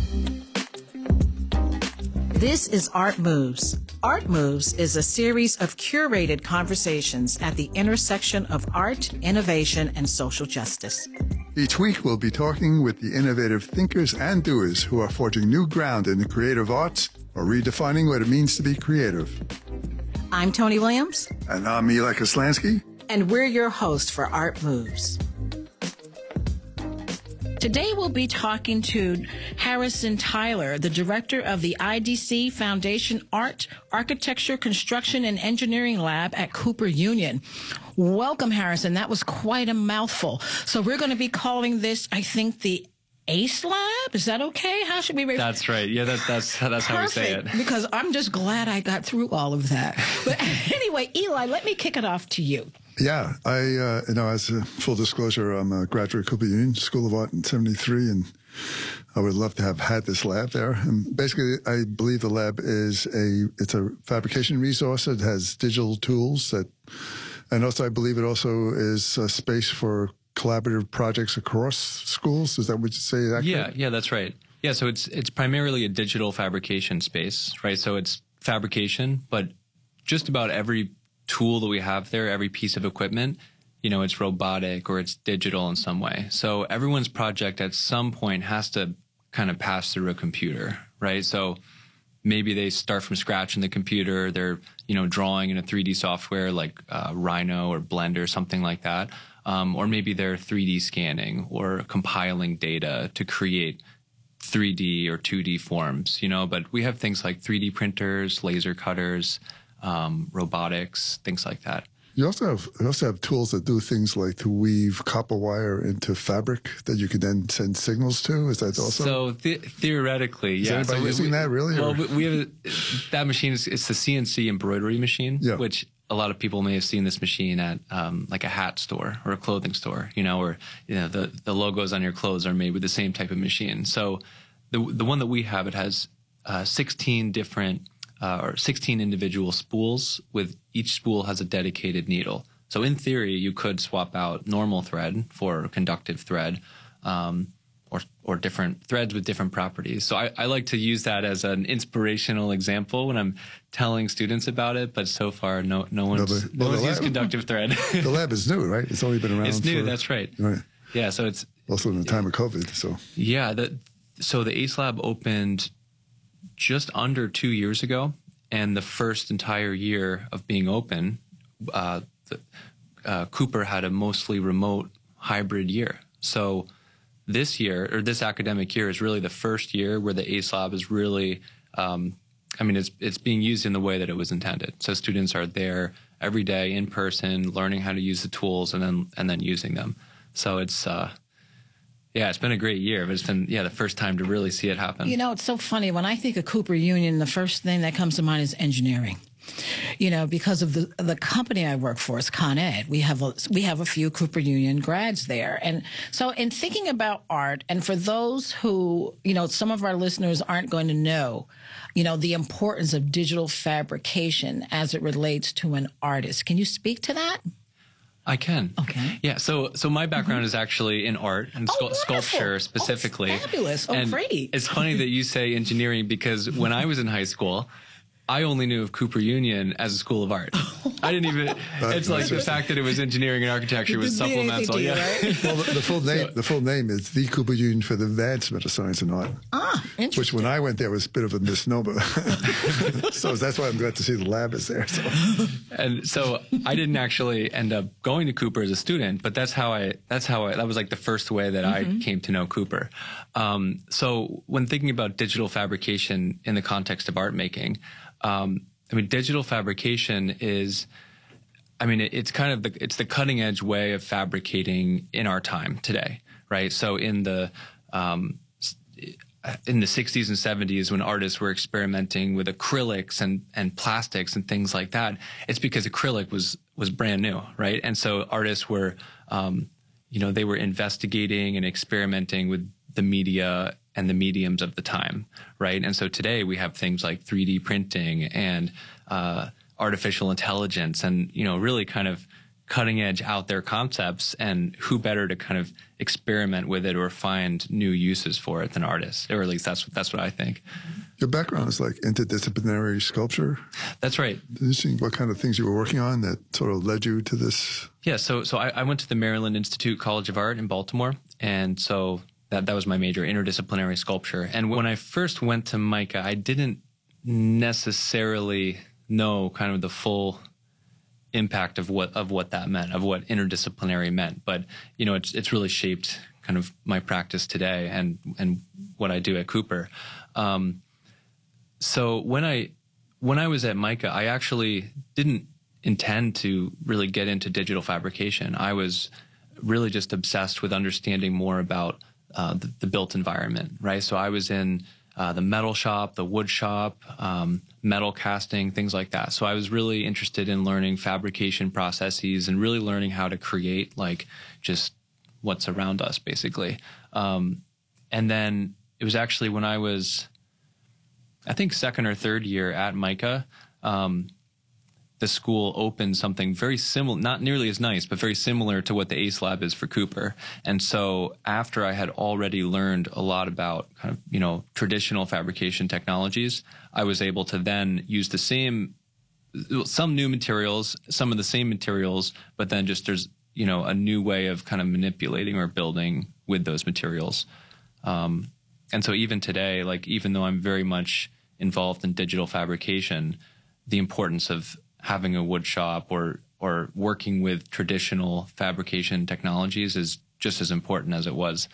This is Art Moves. Art Moves is a series of curated conversations at the intersection of art, innovation, and social justice. Each week, we'll be talking with the innovative thinkers and doers who are forging new ground in the creative arts or redefining what it means to be creative. I'm Tony Williams. And I'm Eli Koslansky. And we're your host for Art Moves. Today we'll be talking to Harrison Tyler, the director of the IDC Foundation Art, Architecture, Construction, and Engineering Lab at Cooper Union. Welcome, Harrison. That was quite a mouthful. So we're going to be calling this, I think, the ACE Lab? Is that okay? How should we refer? That's right. Yeah, that's how we say it. Because I'm just glad I got through all of that. But anyway, Eli, let me kick it off to you. Yeah, as a full disclosure, I'm a graduate of Cooper Union School of Art in '73, and I would love to have had this lab there. And basically, I believe the lab is it's a fabrication resource. It has digital tools and also I believe it also is a space for collaborative projects across schools. Is that what you say? Yeah, that's right. Yeah, so it's primarily a digital fabrication space, right? So it's fabrication, but just about every tool that we have there, every piece of equipment, it's robotic or it's digital in some way. So everyone's project at some point has to kind of pass through a computer, right? So maybe they start from scratch in the computer. They're, drawing in a 3D software like Rhino or Blender, something like that. Or maybe they're 3D scanning or compiling data to create 3D or 2D forms, but we have things like 3D printers, laser cutters, robotics, things like that. You also have tools that do things like to weave copper wire into fabric that you can then send signals to. Is that also? So theoretically, yeah. Is anybody using that really? Well, we have that machine. It's the CNC embroidery machine, which a lot of people may have seen this machine at like a hat store or a clothing store, or the logos on your clothes are made with the same type of machine. So the one that we have, it has 16 different or 16 individual spools, with each spool has a dedicated needle. So in theory, you could swap out normal thread for conductive thread, or different threads with different properties. So I like to use that as an inspirational example when I'm telling students about it, but so far no one's used conductive thread. The lab is new, right? It's only been around. It's new, that's right. Yeah, so it's also in the time of COVID. So yeah, so the ACE Lab opened just under 2 years ago, and the first entire year of being open, Cooper had a mostly remote hybrid year. So this year, or this academic year, is really the first year where the ACE Lab is really, it's being used in the way that it was intended. So students are there every day in person, learning how to use the tools and then using them. So it's been a great year, but it's been, the first time to really see it happen. It's so funny. When I think of Cooper Union, the first thing that comes to mind is engineering. Because of the company I work for is Con Ed. We have a few Cooper Union grads there. And so in thinking about art, and for those who, some of our listeners aren't going to know, the importance of digital fabrication as it relates to an artist. Can you speak to that? I can. Okay. Yeah. So my background is actually in art and sculpture specifically. Oh, fabulous. And great. It's funny that you say engineering, because when I was in high school, I only knew of Cooper Union as a school of art. I didn't even. It's like the fact that it was engineering and architecture was supplemental. Right? Well, the full name is the Cooper Union for the Advancement of Science and Art. Interesting. Which, when I went there, was a bit of a misnomer. So that's why I'm glad to see the lab is there. So. And so I didn't actually end up going to Cooper as a student, but that was like the first way that I came to know Cooper. So when thinking about digital fabrication in the context of art making, digital fabrication is, it's kind of it's the cutting edge way of fabricating in our time today, right? So in the 60s and 70s, when artists were experimenting with acrylics and plastics and things like that, it's because acrylic was brand new, right? And so artists were, they were investigating and experimenting with the media and the mediums of the time, right? And so today we have things like 3D printing and artificial intelligence, and really kind of cutting edge out there concepts, and who better to kind of experiment with it or find new uses for it than artists, or at least that's what I think. Your background is like interdisciplinary sculpture. That's right. Interesting. What kind of things you were working on that sort of led you to this? Yeah, so I went to the Maryland Institute College of Art in Baltimore, and so that was my major, interdisciplinary sculpture. And when I first went to MICA, I didn't necessarily know kind of the full impact of what that meant, of what interdisciplinary meant. But it's really shaped kind of my practice today and what I do at Cooper. So when I was at MICA, I actually didn't intend to really get into digital fabrication. I was really just obsessed with understanding more about the built environment, right? So I was in the metal shop, the wood shop, metal casting, things like that. So I was really interested in learning fabrication processes and really learning how to create like just what's around us, basically. And then it was actually when I was, I think, second or third year at MICA, the school opened something very similar, not nearly as nice, but very similar to what the ACE Lab is for Cooper. And so after I had already learned a lot about kind of, traditional fabrication technologies, I was able to then use some new materials, some of the same materials, but then just there's, a new way of kind of manipulating or building with those materials. And so even today, like, even though I'm very much involved in digital fabrication, the importance of having a wood shop or working with traditional fabrication technologies is just as important as it was,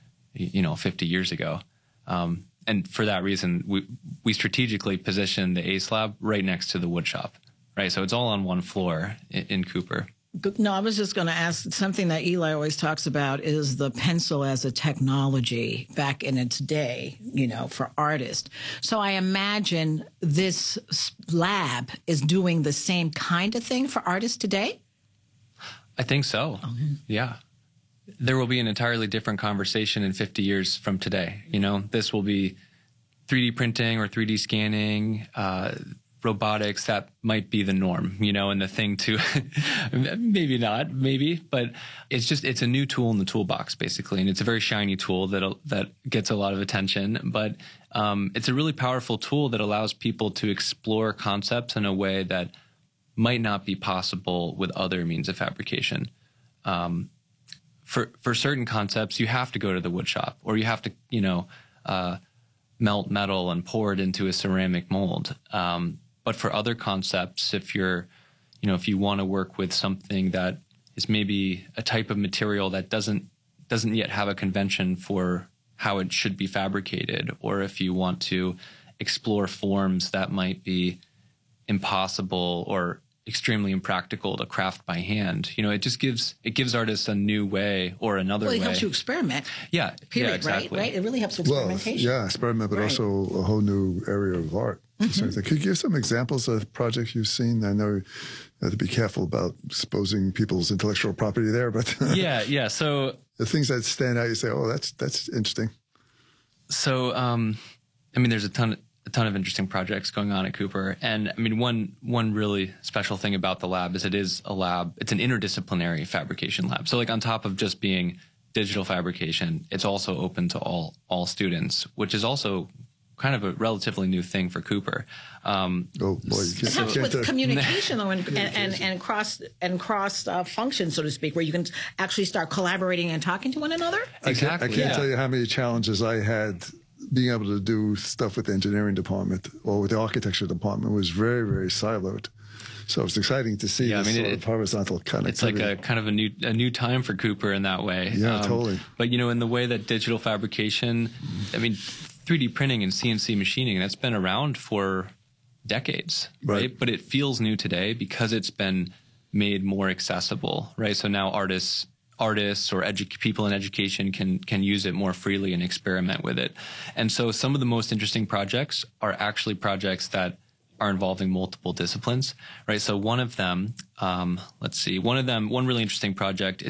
50 years ago. And for that reason, we strategically positioned the ACE Lab right next to the wood shop, right? So it's all on one floor in Cooper. No, I was just going to ask, something that Eli always talks about is the pencil as a technology back in its day, for artists. So I imagine this lab is doing the same kind of thing for artists today? I think so. Yeah. There will be an entirely different conversation in 50 years from today. This will be 3D printing or 3D scanning, robotics. That might be the norm, and the thing to maybe not, but it's a new tool in the toolbox, basically. And it's a very shiny tool that gets a lot of attention, but it's a really powerful tool that allows people to explore concepts in a way that might not be possible with other means of fabrication. For certain concepts, you have to go to the wood shop, or you have to, melt metal and pour it into a ceramic mold. But for other concepts, if you want to work with something that is maybe a type of material that doesn't yet have a convention for how it should be fabricated, or if you want to explore forms that might be impossible or extremely impractical to craft by hand, it gives artists a new way or another way. Well, it helps you experiment. Yeah. Period, yeah, exactly. Right? It really helps with experimentation. Well, yeah, experiment, but also a whole new area of art. Could you give some examples of projects you've seen? I know you have to be careful about exposing people's intellectual property there, but yeah. So the things that stand out, you say, "Oh, that's interesting." So, there's a ton of interesting projects going on at Cooper, and one really special thing about the lab is it is a lab. It's an interdisciplinary fabrication lab. So, like, on top of just being digital fabrication, it's also open to all students, which is also kind of a relatively new thing for Cooper. Oh boy, it helps with communication, though, and cross function, so to speak, where you can actually start collaborating and talking to one another. Exactly. I can't tell you how many challenges I had being able to do stuff with the engineering department or with the architecture department. Was very, very siloed. So it's exciting to see this sort of horizontal connectivity. It's like a kind of a new time for Cooper in that way. Yeah, totally. But in the way that digital fabrication, 3D printing and CNC machining, that's been around for decades, right? But it feels new today because it's been made more accessible, right? So now artists or people in education can use it more freely and experiment with it. And so some of the most interesting projects are actually projects that are involving multiple disciplines, right? So one of them, one really interesting project,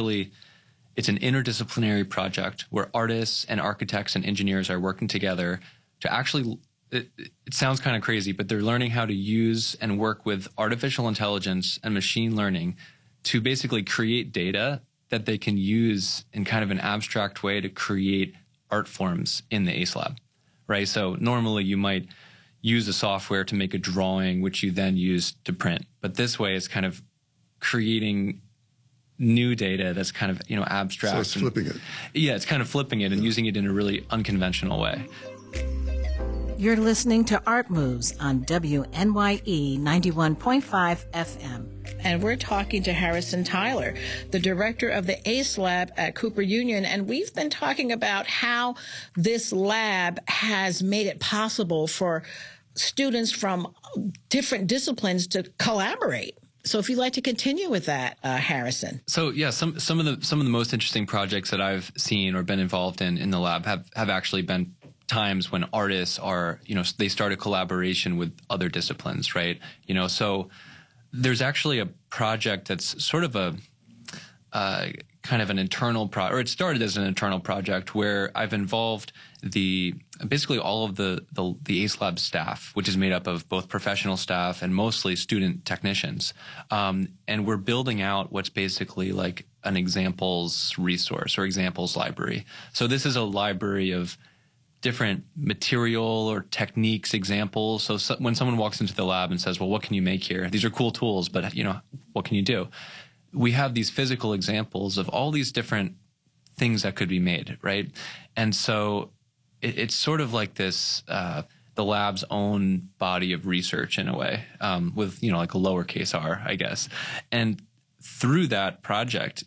it's an interdisciplinary project where artists and architects and engineers are working together to actually, it sounds kind of crazy, but they're learning how to use and work with artificial intelligence and machine learning to basically create data that they can use in kind of an abstract way to create art forms in the ACE Lab, right? So normally you might use a software to make a drawing, which you then use to print. But this way it's kind of creating new data that's kind of, abstract. So it's flipping it. Yeah, it's kind of flipping it and using it in a really unconventional way. You're listening to Art Moves on WNYE 91.5 FM. And we're talking to Harrison Tyler, the director of the ACE Lab at Cooper Union. And we've been talking about how this lab has made it possible for students from different disciplines to collaborate. So if you'd like to continue with that, Harrison. So yeah, some of the most interesting projects that I've seen or been involved in the lab have actually been times when artists are, they start a collaboration with other disciplines, right? So there's actually a project that's sort of a kind of an internal or it started as an internal project where I've involved basically all of the ACE Lab staff, which is made up of both professional staff and mostly student technicians. And we're building out what's basically like an examples resource or examples library. So this is a library of different material or techniques, examples. So when someone walks into the lab and says, well, what can you make here? These are cool tools, but what can you do? We have these physical examples of all these different things that could be made, right? And so it's sort of like this, the lab's own body of research in a way, with, like a lowercase r, I guess. And through that project,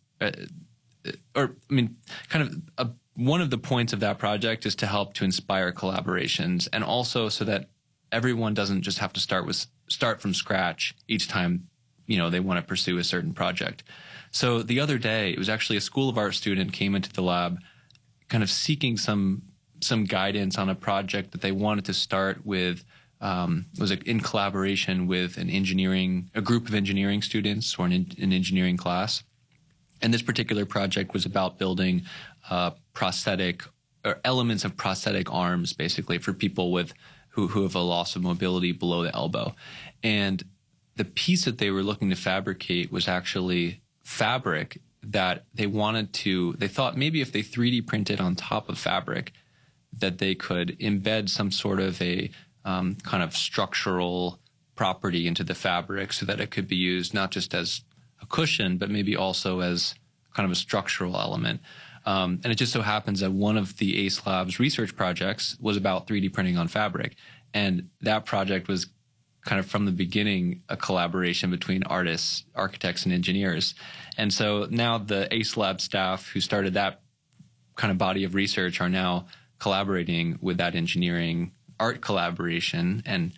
one of the points of that project is to help to inspire collaborations, and also so that everyone doesn't just have to start from scratch each time, they want to pursue a certain project. So the other day, it was actually a School of Art student came into the lab kind of seeking some guidance on a project that they wanted to start with, was in collaboration with a group of engineering students or an engineering class. And this particular project was about building prosthetic or elements of prosthetic arms, basically, for people who have a loss of mobility below the elbow. And the piece that they were looking to fabricate was actually fabric that they thought maybe if they 3D printed on top of fabric, that they could embed some sort of a kind of structural property into the fabric so that it could be used not just as a cushion, but maybe also as kind of a structural element. And it just so happens that one of the ACE Lab's research projects was about 3D printing on fabric. And that project was kind of from the beginning a collaboration between artists, architects, and engineers. And so now the ACE Lab staff who started that kind of body of research are now collaborating with that engineering art collaboration. And,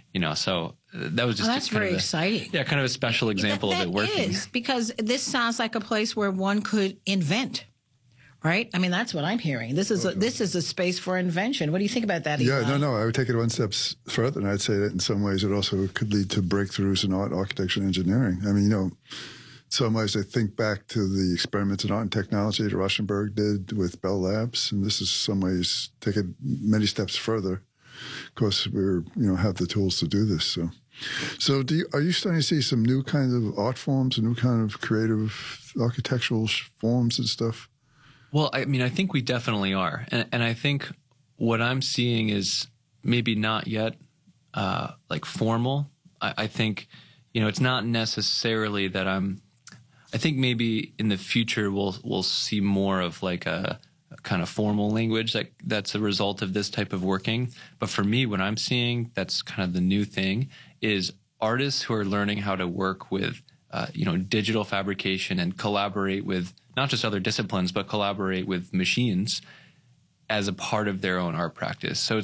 so that was just that's very exciting. Yeah, kind of a special example of it working. It is, because this sounds like a place where one could invent. Right? I mean, that's what I'm hearing. This is a space for invention. What do you think about that, Eli? Yeah, no. I would take it one step further, and I'd say that in some ways it also could lead to breakthroughs in art, architecture, and engineering. I mean, in some ways I think back to the experiments in art and technology that Rauschenberg did with Bell Labs, and this is some ways take it many steps further because we're, have the tools to do this. So are you starting to see some new kinds of art forms, new kind of creative architectural forms and stuff? Well, I mean, I think we definitely are. And I think what I'm seeing is maybe not yet like formal. I think, it's not necessarily that I think maybe in the future we'll see more of like a kind of formal language that's a result of this type of working. But for me, what I'm seeing that's kind of the new thing is artists who are learning how to work with digital fabrication and collaborate with not just other disciplines, but collaborate with machines as a part of their own art practice. So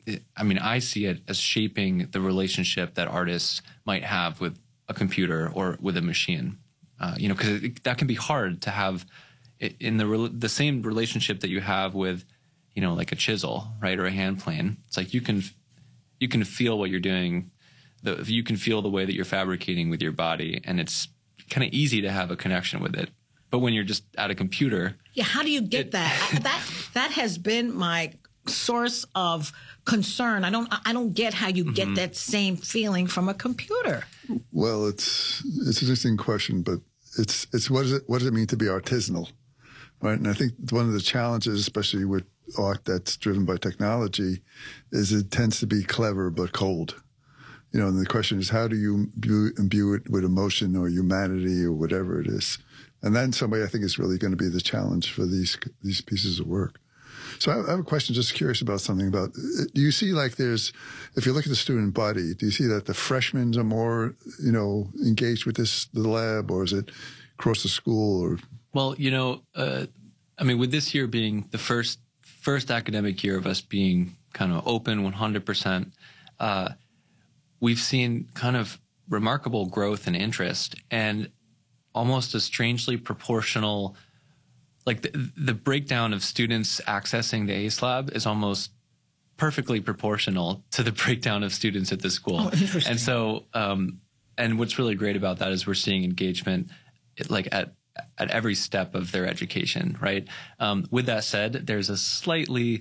I see it as shaping the relationship that artists might have with a computer or with a machine, because that can be hard to have in the same relationship that you have with, like a chisel, right, or a hand plane. It's like you can feel what you're doing. You can feel the way that you're fabricating with your body, and it's kind of easy to have a connection with it. But when you're just at a computer, yeah, how do you get that? That has been my source of concern. I don't get how you get that same feeling from a computer. Well, it's an interesting question, but it's what does it mean to be artisanal, right? And I think one of the challenges, especially with art that's driven by technology, is it tends to be clever but cold. You know, and the question is, how do you imbue it with emotion or humanity or whatever it is? And that in some way, I think, is really going to be the challenge for these pieces of work. So I have a question, just curious about something about, do you see like if you look at the student body, do you see that the freshmen are more, you know, engaged with the lab, or is it across the school? Or Well, you know, I mean, with this year being the first academic year of us being kind of open 100%, we've seen kind of remarkable growth and interest, and almost a strangely proportional, like the breakdown of students accessing the ACE Lab is almost perfectly proportional to the breakdown of students at the school. Oh, interesting. And so, and what's really great about that is we're seeing engagement like at every step of their education, right? With that said, there's a slightly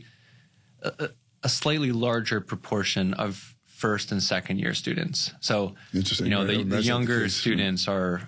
larger proportion of first and second year students. So, you know, the younger students are,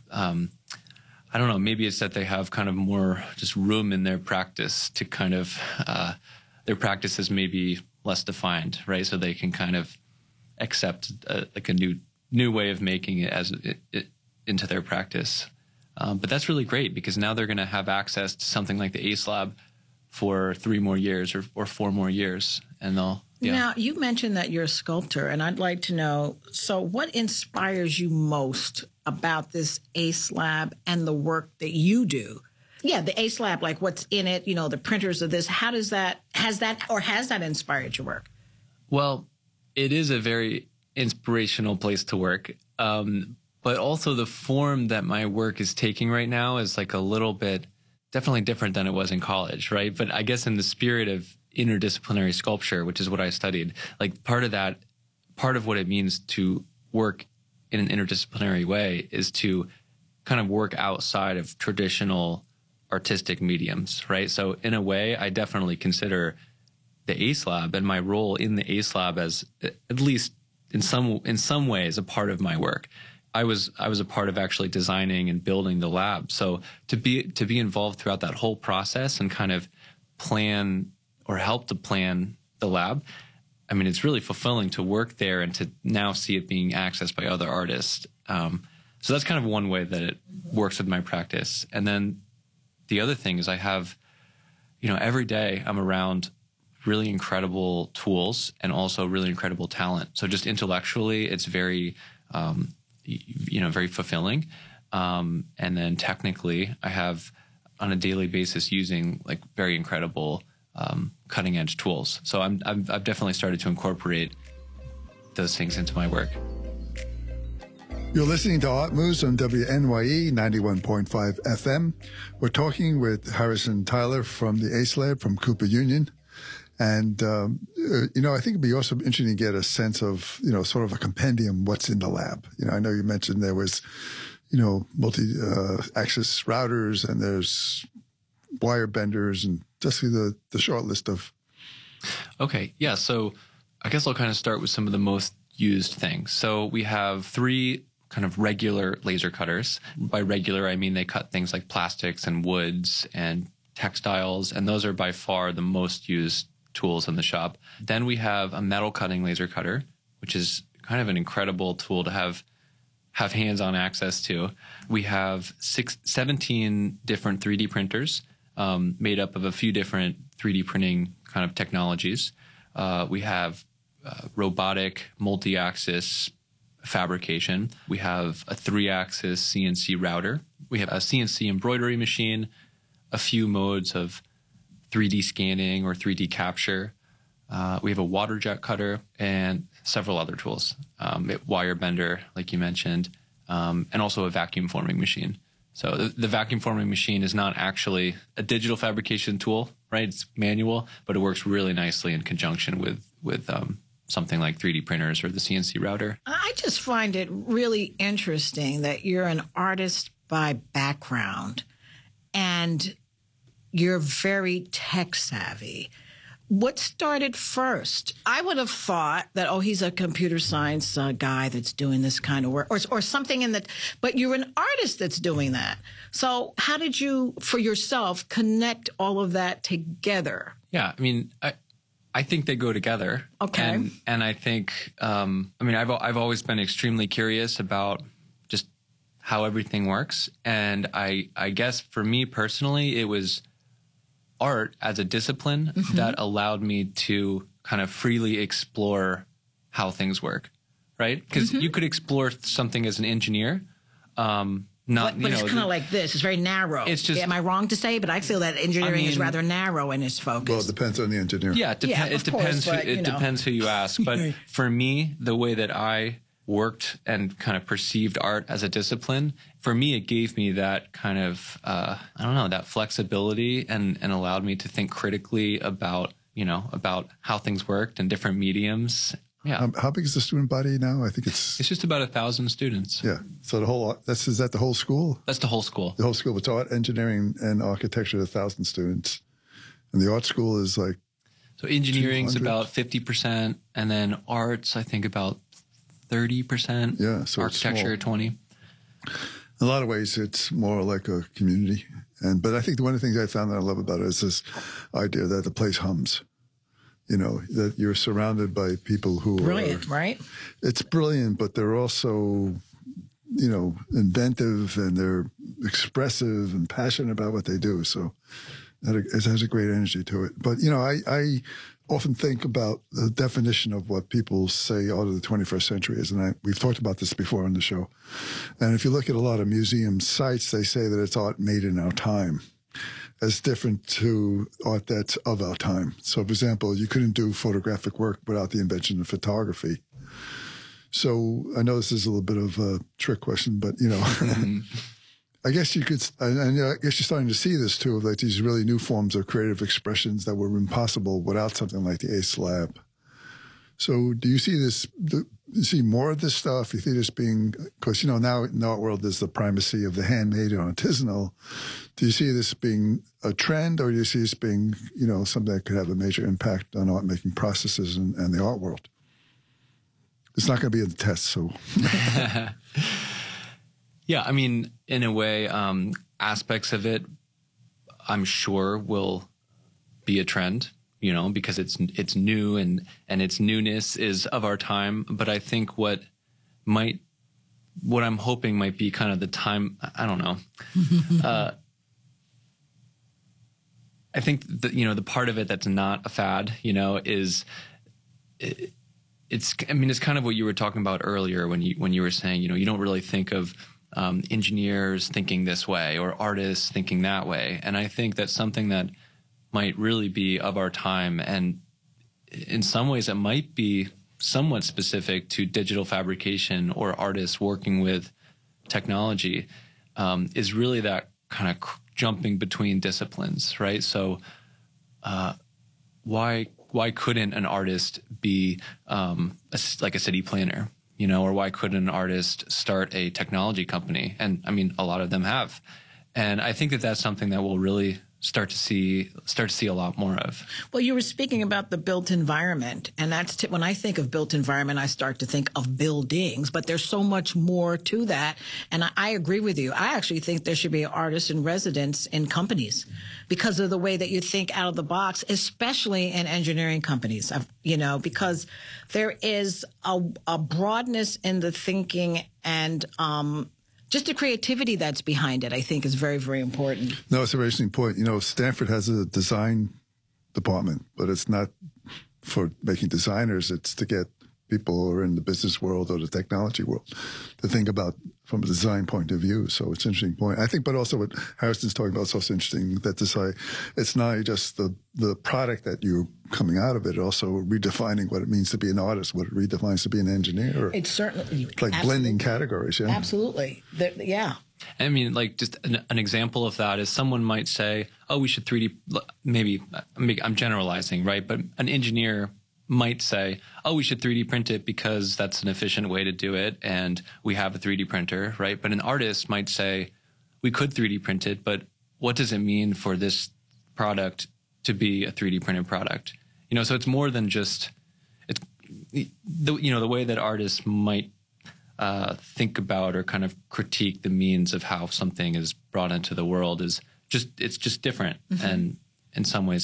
I don't know, maybe it's that they have kind of more just room in their practice to kind of, their practice is maybe less defined, right? So they can kind of accept like a new way of making it as it into their practice. But that's really great, because now they're going to have access to something like the ACE Lab for 3 more years or 4 more years. And they'll, yeah. Now, you mentioned that you're a sculptor, and I'd like to know, so what inspires you most about this ACE Lab and the work that you do? Yeah, the ACE Lab, like what's in it, you know, the printers of this, has that inspired your work? Well, it is a very inspirational place to work. But also the form that my work is taking right now is like a little bit definitely different than it was in college, right? But I guess in the spirit of interdisciplinary sculpture, which is what I studied, like part of what it means to work in an interdisciplinary way is to kind of work outside of traditional artistic mediums, right? So in a way, I definitely consider the ACE Lab and my role in the ACE Lab as, at least in some ways, a part of my work. I was a part of actually designing and building the lab. So to be involved throughout that whole process and kind of plan or help to plan the lab, I mean, it's really fulfilling to work there and to now see it being accessed by other artists. So that's kind of one way that it works with my practice. And then the other thing is I have, you know, every day I'm around really incredible tools and also really incredible talent. So just intellectually, it's very, very fulfilling. And then technically, I have on a daily basis using like very incredible cutting edge tools. So I've definitely started to incorporate those things into my work. You're listening to Art Moves on WNYE 91.5 FM. We're talking with Harrison Tyler from the ACE Lab from Cooper Union. And, I think it'd be also interesting to get a sense of, sort of a compendium, what's in the lab. I know you mentioned there was, multi-axis routers and there's wire benders and just the short list of. Okay. Yeah. So I guess I'll kind of start with some of the most used things. So we have 3 kind of regular laser cutters. By regular, I mean they cut things like plastics and woods and textiles, and those are by far the most used tools in the shop. Then we have a metal cutting laser cutter, which is kind of an incredible tool to have hands-on access to. We have 17 different 3D printers made up of a few different 3D printing kind of technologies. We have robotic multi-axis fabrication. We have a 3-axis CNC router. We have a CNC embroidery machine, a few modes of 3D scanning or 3D capture. We have a water jet cutter and several other tools, wire bender, like you mentioned, and also a vacuum forming machine. So the vacuum forming machine is not actually a digital fabrication tool, right? It's manual, but it works really nicely in conjunction with something like 3D printers or the CNC router. I just find it really interesting that you're an artist by background and you're very tech savvy. what started first? I would have thought that, oh, he's a computer science guy that's doing this kind of work, or something in that. But you're an artist that's doing that. So how did you, for yourself, connect all of that together? Yeah, I mean, I think they go together. Okay. And I think, I mean, I've always been extremely curious about just how everything works. And I guess for me personally, it was art as a discipline that allowed me to kind of freely explore how things work, right? Because you could explore something as an engineer, but it's kind of like this. It's very narrow. It's just, am I wrong to say? But I feel that engineering is rather narrow in its focus. Well, it depends on the engineer. Yeah, it depends. It depends who you ask. But for me, the way that I worked and kind of perceived art as a discipline, for me, it gave me that kind of, I don't know, that flexibility and allowed me to think critically about, about how things worked in different mediums. Yeah. How big is the student body now? I think it's just about 1,000 students. Yeah. So is that the whole school? That's the whole school. The whole school. It's art, engineering, and architecture, 1,000 students. And the art school is like. So engineering's about 50%, and then arts, I think about 30%. Yeah. So architecture, 20. In a lot of ways, it's more like a community. But I think one of the things I found that I love about it is this idea that the place hums. That you're surrounded by people who brilliant, right? It's brilliant, but they're also, inventive and they're expressive and passionate about what they do. So it has a great energy to it. But, I often think about the definition of what people say art of the 21st century is. And we've talked about this before on the show. And if you look at a lot of museum sites, they say that it's art made in our time, as different to art that's of our time. So, for example, you couldn't do photographic work without the invention of photography. So I know this is a little bit of a trick question, but, I guess you could, and I guess you're starting to see this too, like these really new forms of creative expressions that were impossible without something like the ACE Lab. So do you see this, you see more of this stuff? You see this being, because, now in the art world, there's the primacy of the handmade and artisanal. Do you see this being a trend, or do you see this being, something that could have a major impact on art making processes and the art world? It's not going to be in the test, so. Yeah, I mean, in a way, aspects of it, I'm sure will be a trend, because it's new and its newness is of our time. But I think what I'm hoping might be kind of the time, I don't know. I think that, the part of it that's not a fad, is it's kind of what you were talking about earlier when you were saying, you don't really think of engineers thinking this way or artists thinking that way. And I think that's something that might really be of our time. And in some ways, it might be somewhat specific to digital fabrication or artists working with technology, is really that kind of jumping between disciplines, right? So why couldn't an artist be like a city planner? Or why couldn't an artist start a technology company? And I mean, a lot of them have. And I think that that's something that we'll really start to see a lot more of. Well, you were speaking about the built environment, and that's when I think of built environment, I start to think of buildings, but there's so much more to that. And I agree with you. I actually think there should be artists in residence in companies because of the way that you think out of the box, especially in engineering companies, because there is a broadness in the thinking and, just the creativity that's behind it, I think, is very, very important. No, it's a very interesting point. Stanford has a design department, but it's not for making designers. It's to get people who are in the business world or the technology world to think about from a design point of view. So it's an interesting point. I think, but also what Harrison's talking about is also interesting, that it's not just the product that you're coming out of it, also redefining what it means to be an artist, what it redefines to be an engineer. It's certainly like blending categories. Yeah, absolutely. Yeah. I mean, like just an example of that is someone might say, oh, we should 3D, maybe I'm generalizing, right? But an engineer might say, oh, we should 3D print it because that's an efficient way to do it, and we have a 3D printer, right? But an artist might say, we could 3D print it, but what does it mean for this product to be a 3D printed product? So it's more than just the way that artists might think about or kind of critique the means of how something is brought into the world it's just different, and in some ways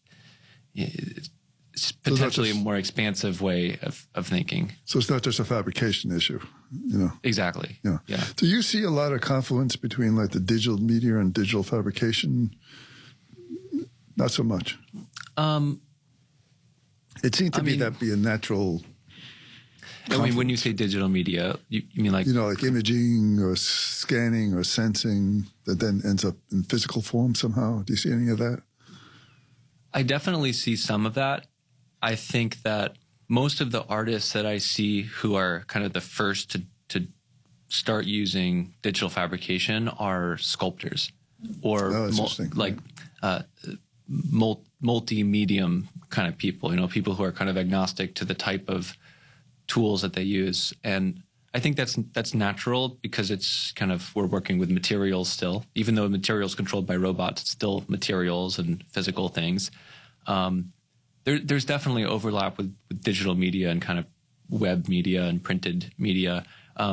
it's potentially a more expansive way of thinking. So it's not just a fabrication issue, Exactly. Yeah. Do you see a lot of confluence between like the digital media and digital fabrication? Not so much. It seemed to be a natural. I mean, when you say digital media, you mean like like imaging or scanning or sensing that then ends up in physical form somehow. Do you see any of that? I definitely see some of that. I think that most of the artists that I see who are kind of the first to start using digital fabrication are sculptors or multi-medium kind of people, people who are kind of agnostic to the type of tools that they use. And I think that's natural because it's kind of, we're working with materials still, even though materials controlled by robots, it's still materials and physical things. There's definitely overlap with digital media and kind of web media and printed media.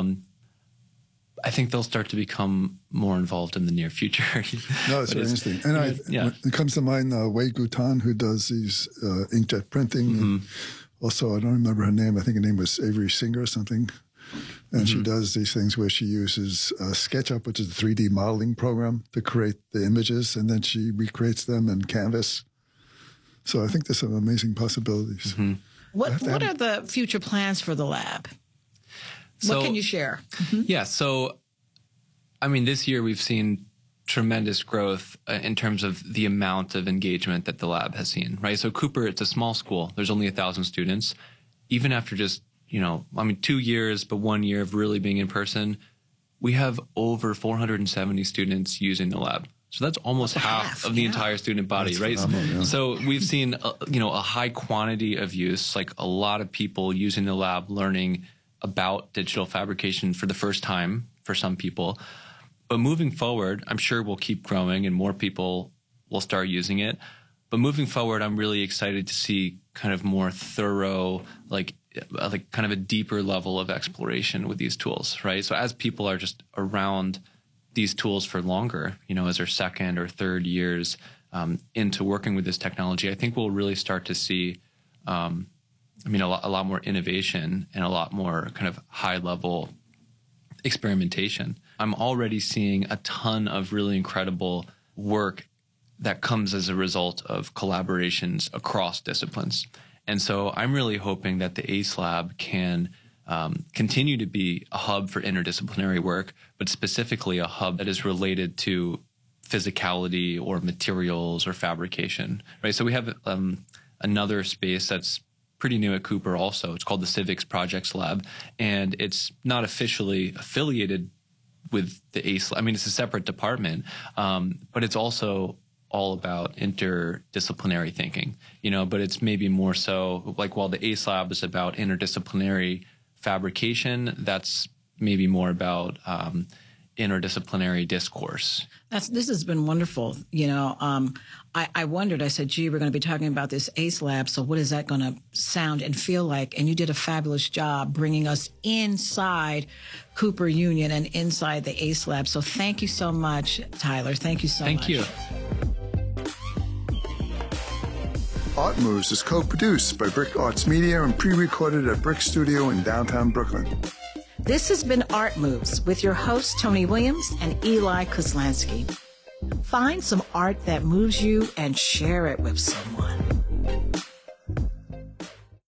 I think they'll start to become more involved in the near future. No, it's very interesting. And it comes to mind Wei Guotan, who does these inkjet printing. And also, I don't remember her name. I think her name was Avery Singer or something. And she does these things where she uses SketchUp, which is a 3D modeling program, to create the images, and then she recreates them in Canvas. So I think there's some amazing possibilities. What are the future plans for the lab? What can you share? Yeah, so, I mean, this year we've seen tremendous growth in terms of the amount of engagement that the lab has seen, right? So Cooper, it's a small school. There's only 1,000 students. Even after just 2 years, but 1 year of really being in person, we have over 470 students using the lab. So that's almost half of the entire student body, that's right? Yeah. So we've seen, a high quantity of use, like a lot of people using the lab, learning about digital fabrication for the first time for some people. But moving forward, I'm sure we'll keep growing and more people will start using it. But moving forward, I'm really excited to see kind of more thorough, like kind of a deeper level of exploration with these tools, right? So as people are just around these tools for longer, as their second or third years into working with this technology, I think we'll really start to see, a lot more innovation and a lot more kind of high-level experimentation. I'm already seeing a ton of really incredible work that comes as a result of collaborations across disciplines. And so I'm really hoping that the ACE Lab can continue to be a hub for interdisciplinary work, but specifically a hub that is related to physicality or materials or fabrication, right? So we have another space that's pretty new at Cooper also. It's called the Civics Projects Lab, and it's not officially affiliated with the ACE. I mean, it's a separate department, but it's also all about interdisciplinary thinking, but it's maybe more so like while the ACE Lab is about interdisciplinary fabrication, that's maybe more about interdisciplinary discourse. This has been wonderful. I wondered, I said, gee, we're going to be talking about this ACE Lab. So what is that going to sound and feel like? And you did a fabulous job bringing us inside Cooper Union and inside the ACE Lab. So thank you so much, Tyler. Thank you so much. Thank you. Art Moves is co-produced by Brick Arts Media and pre-recorded at Brick Studio in downtown Brooklyn. This has been Art Moves with your hosts, Tony Williams and Eli Kuslansky. Find some art that moves you and share it with someone.